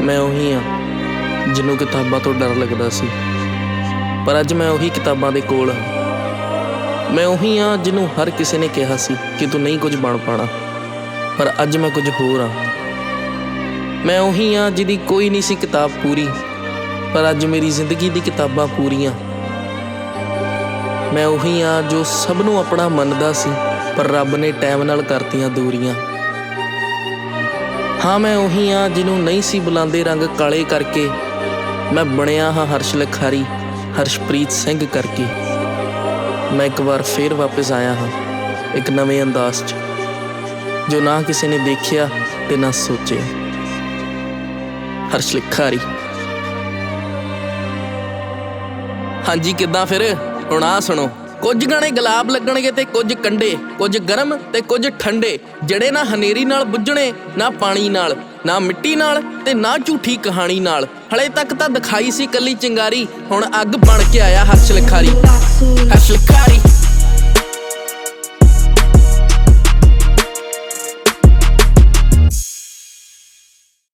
मैं ਉਹੀ ਹਾਂ ਜਿਹਨੂੰ ਕਿਤਾਬਾਂ ਤੋਂ ਡਰ ਲੱਗਦਾ ਸੀ, ਪਰ ਅੱਜ ਮੈਂ ਉਹੀ ਕਿਤਾਬਾਂ ਦੇ ਕੋਲ ਹਾਂ। ਮੈਂ ਉਹੀ ਹਾਂ ਜਿਹਨੂੰ ਹਰ ਕਿਸੇ ਨੇ ਕਿਹਾ ਸੀ ਕਿ ਤੂੰ ਨਹੀਂ ਕੁਝ ਬਣ ਪਾਣਾ, ਪਰ ਅੱਜ ਮੈਂ ਕੁਝ ਹੋਰ ਹਾਂ। ਮੈਂ ਉਹੀ ਹਾਂ ਜਿਹਦੀ ਕੋਈ ਨਹੀਂ ਸੀ ਕਿਤਾਬ ਪੂਰੀ, ਪਰ ਅੱਜ ਮੇਰੀ ਜ਼ਿੰਦਗੀ ਦੀ ਕਿਤਾਬਾਂ ਪੂਰੀਆਂ। ਮੈਂ ਉਹੀ ਹਾਂ ਜੋ ਸਭ ਨੂੰ ਆਪਣਾ ਮੰਨਦਾ ਸੀ, ਪਰ ਰੱਬ ਨੇ ਟਾਈਮ ਨਾਲ ਕਰਤੀਆਂ ਦੂਰੀਆਂ। ਹਾਂ ਮੈਂ ਉਹੀ ਹਾਂ ਜਿਹਨੂੰ ਨਹੀਂ ਸੀ ਬੁਲਾਉਂਦੇ ਰੰਗ ਕਾਲੇ ਕਰਕੇ, ਮੈਂ ਬਣਿਆ ਹਾਂ ਹਰਸ਼ ਲਿਖਾਰੀ ਹਰਸ਼ਪ੍ਰੀਤ ਸਿੰਘ ਕਰਕੇ। ਮੈਂ ਇੱਕ ਵਾਰ ਫੇਰ ਵਾਪਿਸ ਆਇਆ ਹਾਂ ਇੱਕ ਨਵੇਂ ਅੰਦਾਜ਼ 'ਚ, ਜੋ ਨਾ ਕਿਸੇ ਨੇ ਦੇਖਿਆ ਤੇ ਨਾ ਸੋਚਿਆ। ਹਰਸ਼ ਲਿਖਾਰੀ। ਹਾਂਜੀ ਕਿੱਦਾਂ ਫਿਰ? ਹੁਣ ਆਹ ਸੁਣੋ, ਕੁਝ ਗਾਣੇ ਗੁਲਾਬ ਲੱਗਣਗੇ ਤੇ ਕੁਝ ਕੰਢੇ, ਕੁਝ ਗਰਮ ਤੇ ਕੁਝ ਠੰਡੇ, ਜਿਹੜੇ ਨਾ ਹਨੇਰੀ ਨਾਲ ਬੁੱਝਣੇ, ਨਾ ਪਾਣੀ ਨਾਲ, ਨਾ ਮਿੱਟੀ ਨਾਲ ਤੇ ਨਾ ਝੂਠੀ ਕਹਾਣੀ ਨਾਲ। ਹਲੇ ਤੱਕ ਤਾਂ ਦਿਖਾਈ ਸੀ ਕੱਲੀ ਚਿੰਗਾਰੀ, ਹੁਣ ਅੱਗ ਬਣ ਕੇ ਆਇਆ ਹਰਸ਼ ਲਿਖਾਰੀ। ਹਰਸ਼ ਲਿਖਾਰੀ।